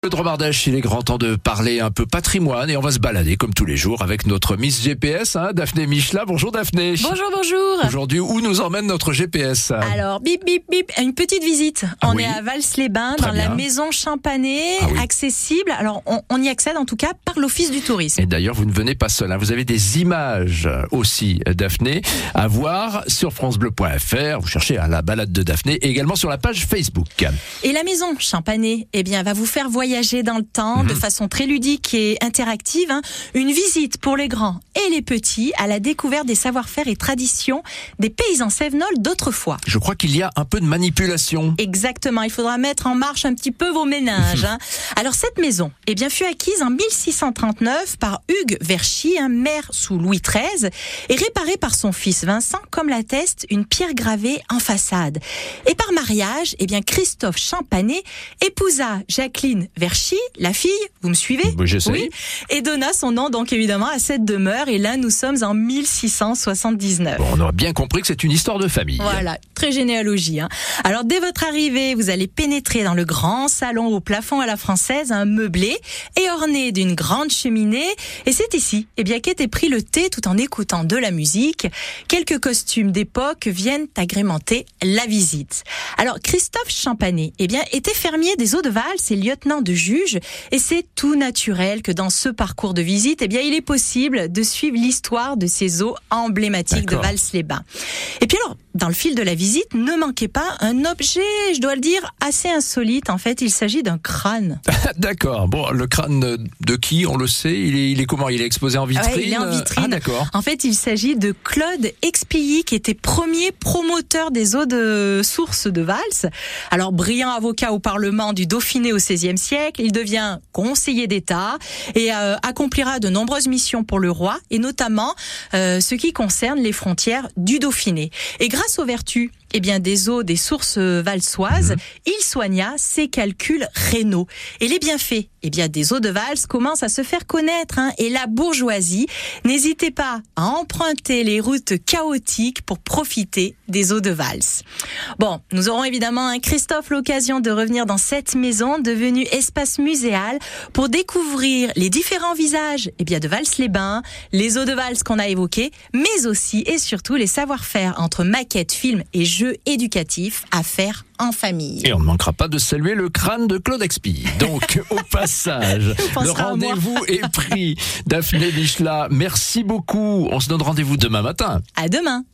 Le Dromardèche, il est grand temps de parler un peu patrimoine et on va se balader comme tous les jours avec notre Miss GPS, Daphné Michela. Bonjour Daphné. Bonjour. Aujourd'hui, où nous emmène notre GPS? Alors, bip, une petite visite. On est à Vals-les-Bains, dans la maison Champanée, accessible. Alors, on y accède en tout cas par l'Office du tourisme. Et d'ailleurs, vous ne venez pas seul. Vous avez des images aussi, Daphné, à voir sur francebleu.fr. Vous cherchez la balade de Daphné et également sur la page Facebook. Et la maison Champanée, va vous faire voyager dans le temps de façon très ludique et interactive. Une visite pour les grands et les petits à la découverte des savoir-faire et traditions des paysans cévenols d'autrefois. Je crois qu'il y a un peu de manipulation. Exactement, il faudra mettre en marche un petit peu vos ménages. Alors cette maison fut acquise en 1639 par Hugues Verschy, maire sous Louis XIII, et réparée par son fils Vincent, comme l'atteste une pierre gravée en façade. Et par mariage, Christophe Champanée épousa Jacqueline Verschy, la fille, vous me suivez? J'essaie. Oui, et donna son nom donc évidemment à cette demeure, et là nous sommes en 1679. Bon, on aura bien compris que c'est une histoire de famille. Voilà, très généalogie. Alors dès votre arrivée, vous allez pénétrer dans le grand salon au plafond à la française, meublé et orné d'une grande cheminée, et c'est ici qu'était pris le thé tout en écoutant de la musique. Quelques costumes d'époque viennent agrémenter la visite. Alors Christophe Champanée était fermier des Hauts-de-Vals et lieutenant de juge, et c'est tout naturel que dans ce parcours de visite, il est possible de suivre l'histoire de ces eaux emblématiques de Vals-les-Bains. Et puis alors, dans le fil de la visite, ne manquez pas un objet, je dois le dire, assez insolite. En fait, il s'agit d'un crâne. D'accord. Bon, le crâne de qui? On le sait. Il est comment? Il est exposé en vitrine? Ouais, il est en vitrine. D'accord. En fait, il s'agit de Claude Expilly, qui était premier promoteur des eaux de source de Vals. Alors, brillant avocat au Parlement du Dauphiné au XVIe siècle, il devient conseiller d'État et accomplira de nombreuses missions pour le roi, et notamment ce qui concerne les frontières du Dauphiné. Et grâce aux vertus des eaux des sources valsoises, il soigna ses calculs rénaux. Et les bienfaits des eaux de Vals commencent à se faire connaître, et la bourgeoisie n'hésitait pas à emprunter les routes chaotiques pour profiter des eaux de Vals. Bon, nous aurons évidemment, Christophe, l'occasion de revenir dans cette maison devenue espace muséal pour découvrir les différents visages de Vals-les-Bains, les eaux de Vals qu'on a évoquées, mais aussi et surtout les savoir-faire entre maquettes, films et jeux éducatifs à faire en famille. Et on ne manquera pas de saluer le crâne de Claude Expilly. Donc, au passage, le rendez-vous est pris. Daphné Michela, merci beaucoup. On se donne rendez-vous demain matin. À demain.